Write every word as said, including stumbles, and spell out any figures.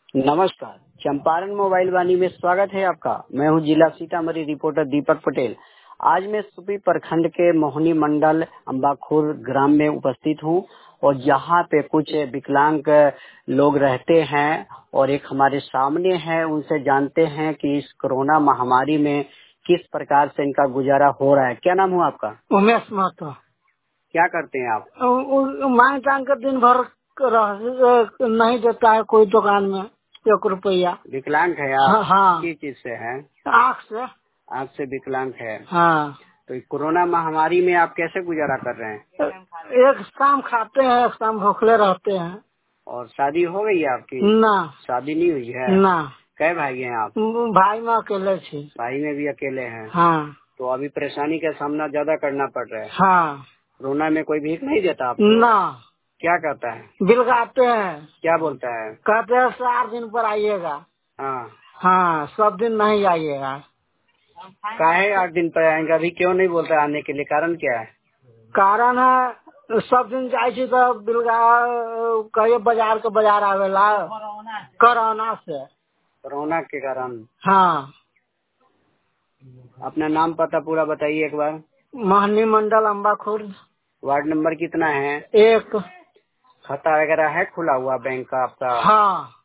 नमस्कार, चंपारण मोबाइल वाणी में स्वागत है आपका। मैं हूं जिला सीतामढ़ी रिपोर्टर दीपक पटेल। आज मैं सुपी प्रखंड के मोहनी मंडल अम्बाखुर ग्राम में उपस्थित हूं और यहाँ पे कुछ विकलांग लोग रहते हैं और एक हमारे सामने है, उनसे जानते हैं कि इस कोरोना महामारी में किस प्रकार से इनका गुजारा हो रहा है। क्या नाम हुआ आपका? उमेश महतो। क्या करते हैं आप? मांग टांग कर दिन भर रह- नहीं देता है कोई दुकान में एक रुपया। विकलांग है आप? हाँ, हाँ। किस चीज से है? आँख से। आँख से विकलांग है। हाँ। तो कोरोना महामारी में आप कैसे गुजारा कर रहे हैं? एक शाम खाते हैं, एक शाम भूखले रहते हैं। और शादी हो गई है आपकी? ना, शादी नहीं हुई है। ना। कै भाई हैं आप? भाई में अकेले थे। भाई में भी अकेले हैं। हाँ। तो अभी परेशानी का सामना ज्यादा करना पड़ रहा है। हाँ। कोरोना में कोई भीख नहीं देता आपको? ना। क्या कहता है? बिलगाते हैं। क्या बोलता है? कहते हैं चार दिन पर आइएगा। हाँ। हाँ, सब दिन नहीं आइएगा। काहे आठ दिन पर आएंगे? अभी क्यों नहीं बोलता आने के लिए? कारण क्या है? कारण है सब दिन जाए तो बिलगा कहिए बाजार के बाजार आवेला कोरोना से। कोरोना के कारण। हाँ। अपना नाम पता पूरा बताइए एक बार। मोहनी मंडल अम्बाखुर। वार्ड नंबर कितना है? एक। खाता वगैरह है खुला हुआ बैंक का आपका? हाँ।